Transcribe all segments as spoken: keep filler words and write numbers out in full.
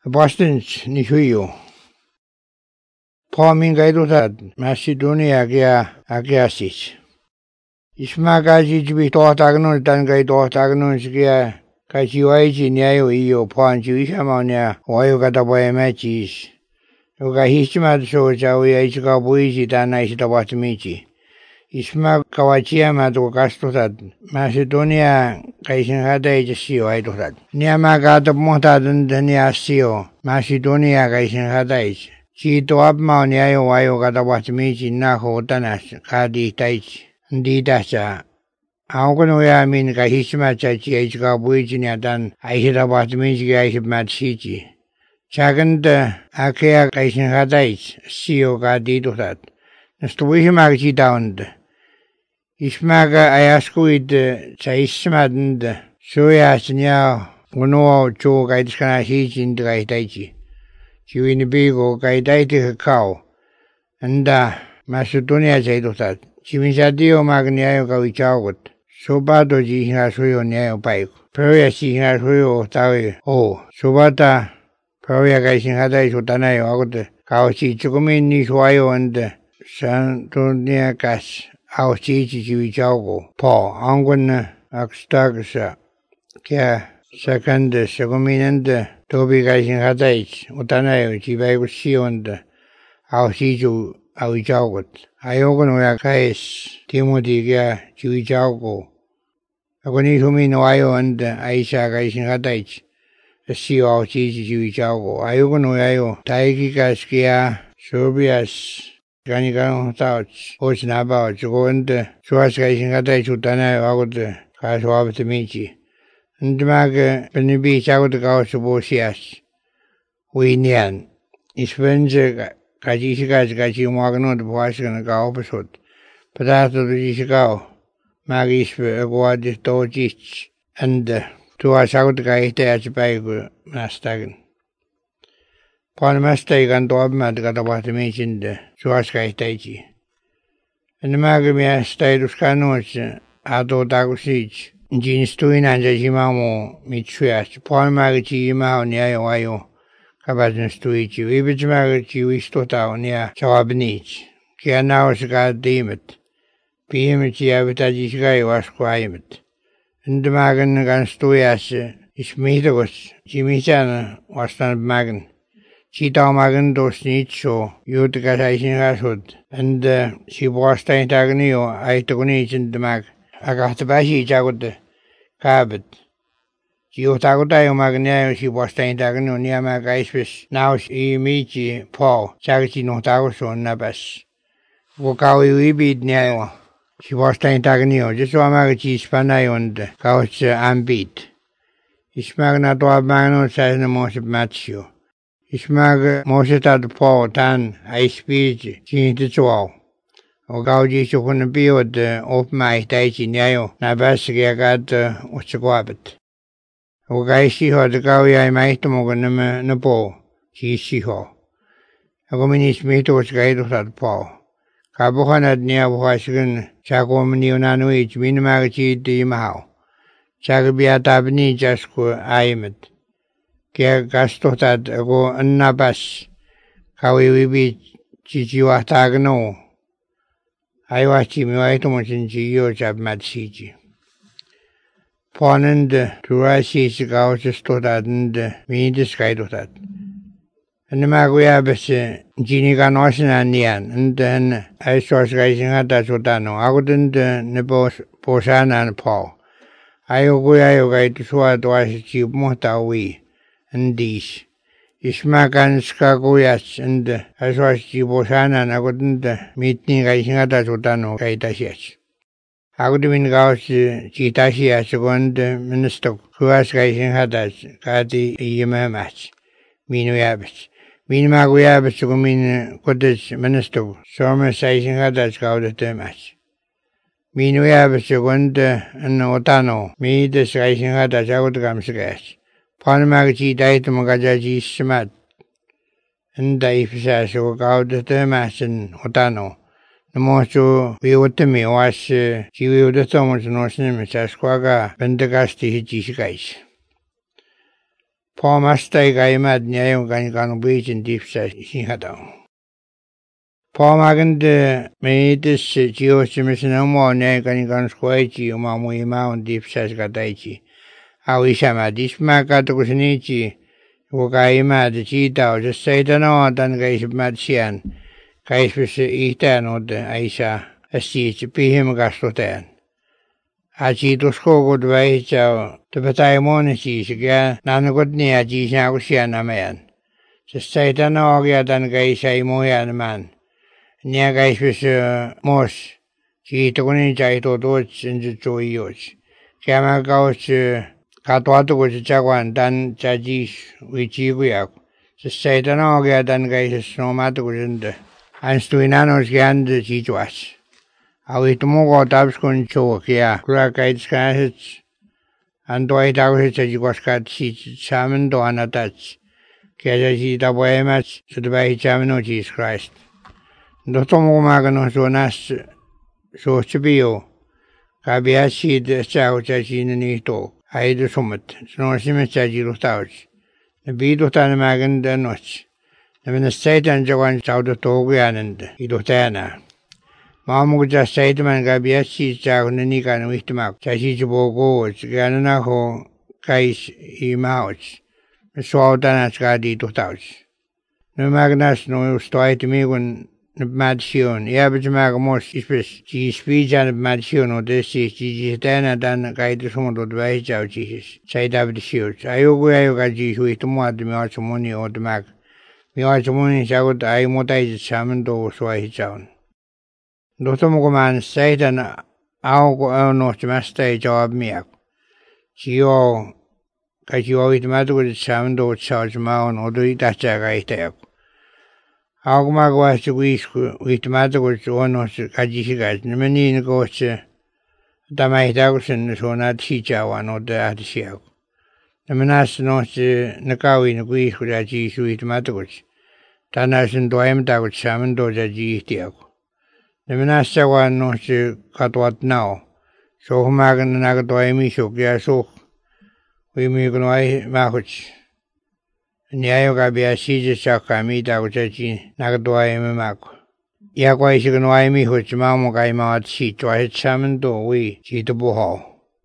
Boston's ni huyo. Pominga idutad Macedonia kia akiasis. Isma kaji jibi tohtagnon tan kai tohtagnon kia kaji waiji niayo iyo poanju ishamaunia wayo kata boya machis. Uga hishima so chawi aichika buiji tana isita watimichi. Isma kawachia matu kastutad Macedonia kaisin hada ijasio aidutad. Niama kata muhtad ndania sio Macedonia kaisin hada ij. Chito abmao niayo wayo kata watimichi nako tanas kadi taichi. Ndidasa aukono ya min ka hishma chachi aichika buiji niatan aishita watimichi aiship matsichi. Chaganda akea kaisin hada ij sio kadi dutad. Nastuwishima chitaund. Ismaga ayaskuid sa ismad soya snya uno cho kaidiskana hijin gaitaichi. Chiwini bigo gaitaiti kao. Anda Macedonia chaidutad. Chiminsadio magniayo kawichaugot. Sobado jihinga suyo niayo paiko. Peroya sihinga suyo tawi o. Sobata peroya kaisin hadai sutanayo agote. Kao si chukumin ni suayo anda. Santonia kas. Au chichi chiwichaugo. Po angon akstagsa. Kia sakanda sakuminanda. Tobi kaisin hadaich. Utanayo chibaigo sionda. Au chichu awichaugot. Ayogon ya kais Timothy kia chiwichaugo. Akoni humin wayo anda aisha kaisin hadaich. Sio au chichi chiwichaugo. Ayogon yayo taiki kas kia Sobias. Gani gano tauch, os nabao, chugoende, suas kaisin hada chutana agote, kaso abte michi. Ndmaga penibi chagote kao subosias. Winian. Ispenze kajishika kachi magno de boasgan kao pesot. Patato de jishikao. Magispe aguadis dojich. And tua chagote kaite achipaigo nastagan. Palmasta ikan toabmat kata wahti michinde suaskaitaichi. Enemagamia staiduskanus ato takusich. Jinstuinan jimamo mitsuas. Palmagachi imao niayo wayo kabazin stuichi. Vibichmagachi wistotao nia chawabnich. Kia naosika dimet. Pihimichi avitajishkai waskwaimet. Endemagan gan stuias ismitagos. Jimichan wastan magan. Chita magan dos nicho, yutka saisin gasud, and she was time tagnio, I took niche in the mag. I got the bashi jagud cabot. Giotagotayo magnayo, she was time tagnio near my gaispis, now she meets Paul, Chagachi no tagoso nabas. Wokawi we beat neo. She was time tagnio, just one magachi spanayo and couch ambit. Ismagna to a magno says the most matio. Ismag mosetad po tan I speech chinti chuao. O gauji chukun biod op mai taichi niayo na basgia gad utsquabet. O gaishi ho de gawi I maitomogan na po chi shiho. Agominis mitos gaidusad po. Kabuhanad nia washgun chagomni unanuich minimagachi di mahao. Chagabiatabni jasku aimet. Kia gastotad ago annabas kawiwibi chichiwa tagno aiwachi miwaitomochin chiyo chab madsiji. Ponend turasi sigawachistotad and midiskaidotad. And maguiabes jiniga nosina nian and then I saw skysing at that sotano. Agudent nebos posana and paw. Ayoguayo gai to swat was cheap motawi. And these Ismakan Skaguyas and as was Jibosana and I couldn't meet Ningashingata Sutano Kaitasias. I would have been Gauss Chitasia second minister who was Gaising Hadas Kati Yamamas. Minuabis. Minmaguabis to mean Cottage minister, Summer Sizing Hadas Gauda Temas. Minuabis second and Otano, me the Sizing Hadas out of Gamsagas. Panamagachi died to Magajaji Smat, and Daifsas or Gauda Temas and Otano. The most we would to me was she will the Thomas Norsenim Sasquaga, Pentagasti Hitchis. Paamastai kaimad niayo kanikan bijin dipsa sinhadao. Paamagande meitis jiosimisena mo niayo kanikan skuaiji umamu imaun dipsa skadaiji. Awisama disma katakusinichi wakaimad jitao jasaitano dan kaismad sian. Kaisvis ihtanod aisa asiich pihim kastotan. Aji tuskogod vaihchao tabatayamoni siisikia nanukotni aji snakusian amayan. Jasaitano ogia dan kaisa imoyan man. Nia kaisvis mos jiitukuni jaito tuots injitsuiyos. Kiama kaus katuatukus jaguan dan jajis wichiguyak. Jasaitano ogia dan kaisa snomatukus inda. Anstuinanos kiande jijuas. Awitumuko tapskun chokia kura kaitskasits antoy takusits ajikoskat sit samen do anatats kaya sita poemas sudbai chameno Jesus Christ. Dotomuko magano sonas sochbio kabiasid chao chachinani to aidu sumat snosime chajilutauch. Nabidu tan maganda noch. Namina satan jawan chawdo toguyanand idotana. Maamu just say to man gabiachi chagunani kan wihtimak chachi bogo ganana ho kais imauch swautan skadi to touch. No magnas no stoit migun madsion yabj magmos ispes ji spijan madsion o desi ji dana dan gaid sumodo dwai chau Jesus say david shield ayogu ayoga ji huitmo admi achmoni odmag mi achmoni chagut ay motai chamendo swai chaun. Dotomuko man satan auko ono chmastai jawab miak. Chio kachio itmatuko chamendo charge maon odo itacha gaitayak. Auko magwa chuisku itmatuko ono kajishigas nimeni ngoche tamaitakusen sona tichawan odo atishiak. Namenas noche nakawi nguisku jaji su itmatuko. Tanasin doemtaku chamendo jaji itiak. Naminasa wan no si katwat nao. So humagan na nagatoy misyo kaya so wimi kunoy makuch. Niayo kabia sije sa kamita ko chachi nagatoy mimako. Ya kwa isi kunoy mi huch mamo kay mawat si chwahit saman do wi chito buhaw.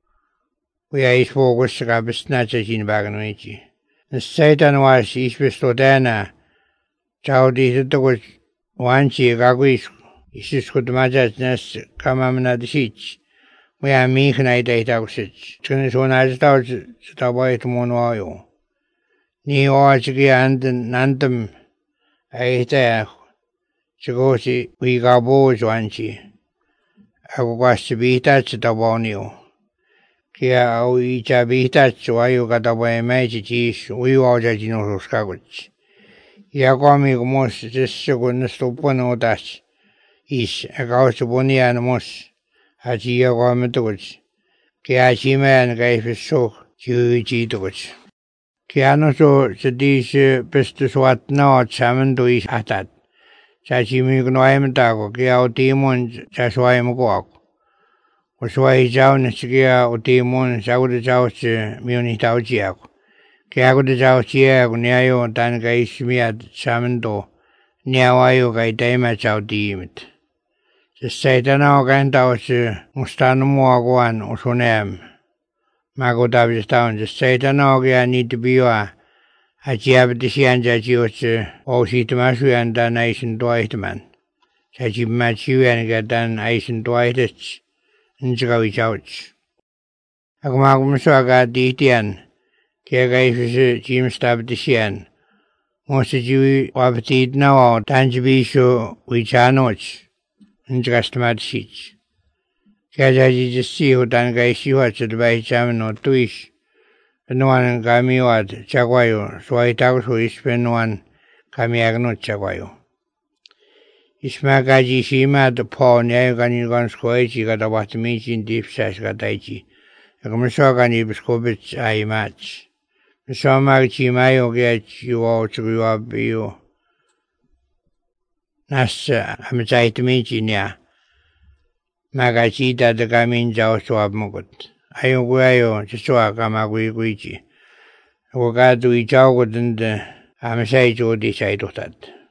Wi ay ispokus sa kabis na chachi nibagan wichi. Nasaitan was ispesto dana. Chao di sito ko wanchi kagwis Isus kutmajat nas kamamna disich. We are meek night eight hours. Tunis one as thought to avoid mono. Ni orchigi and nantum eight air. Chigosi we got boys wanchi. I was to be touched upon you. Kia we each be touched while you got away magic. We all judge no scouts. Yagomi most just goodness to put no dash. Is a gauch bonia and moss, as ye are warmatoች, Kiachima gave his so, Juji doች. Kianoso, Sadis, Pestus what now, Saman to is atat. Sachimi gnoimtago, Kia demon, Chaswaim walk. Was why his own Sigia or demon, Saudi House, Munitaujiak. Kiago the Jauchia, Niayo, Tangais miad, Samando, Niawayo, Gaitama Chow deemed. The Satan Organtaus Mustanuaguan Usunem. Mago Davis Town, the Satan Organ need to be a Jabdisian Jajius, O Sitamasu and Dan Ison Dwightman. Sachi Matthew and get Dan Ison Dwightich, and Jagawi Ouch. Agmagumasaga Ditian, Kagais Jim Stabdisian. Most of you wabtid now, Tanjibisho, which are nots. Just mad sheets. Kajaji just see who done guy she watched by Chaman or Twish. No one Gamiwad, Chaguayo, so I talk who is pen one Kamiagno Chaguayo. Ismagaji Shima the paw Niagani Gon Squachi got about to meet in deep sash Gatachi. A Commisogani Biscobits I match. So Magachi Mayo get you all to grow up you. Nasa amjait mijinya. Magachita the gamin jaw swab mugut. Ayo guayo, Chisua Kamagui Guichi. Wakatu i chauko tanda ama sai chodi sai totat.